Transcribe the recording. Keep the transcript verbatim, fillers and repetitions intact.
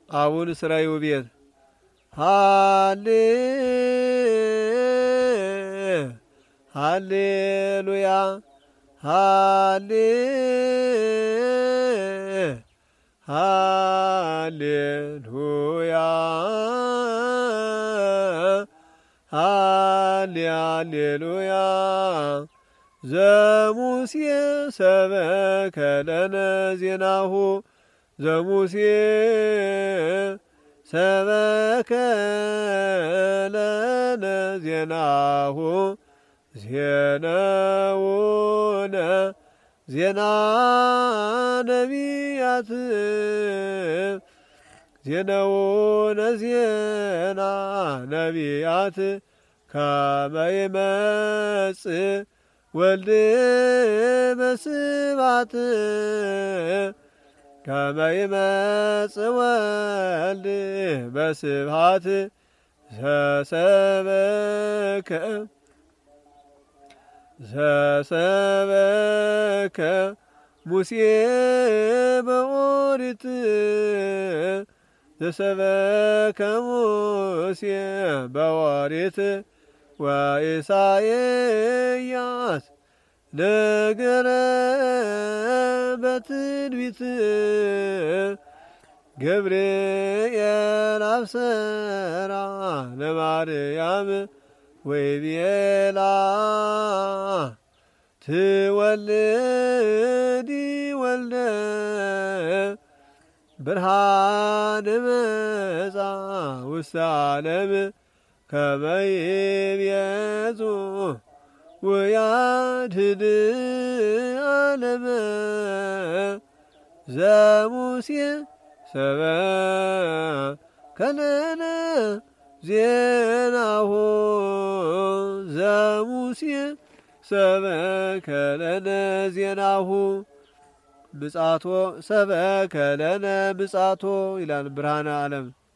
አቡን ስራዩ ቤት ሃሌ ሃሌሉያ ሃሌ ሃሌሉያ ሃሌ ሃሌሉያ ዘሙሴ ሰበከ ለነ ዜናሁ ዘሙሴ ሰበከ ለነ ዜናሁ ዜናውነ ዜና ነቢያት ዜናውነ ዜና ነቢያት ከመ ይመጽእ ወልድ በስብሐት ከመ ይመጽእ ወልድ በስብሐት ዘሰበከ ዘሰበከ ሙሴ በኦሪት ዘሰበከ ሙሴ በኦሪት ወኢሳይያስ ነገረ በትንቢት ገብርኤል አብሰራ ለማርያም ወይቤላ ትወልዲ ወልደ ብርሃነ መጻ ውስተ ዓለም ከመ ይቤዙ ወያድኅን ዓለመ ዘሙሴ ሰበከ ለነ ዜናሁ ዘሙሴ ሰበከ ለነ ዜናሁ ብጻቶ ሰበከ ለነ ብጻቶ ይላል ብርሃነ ዓለም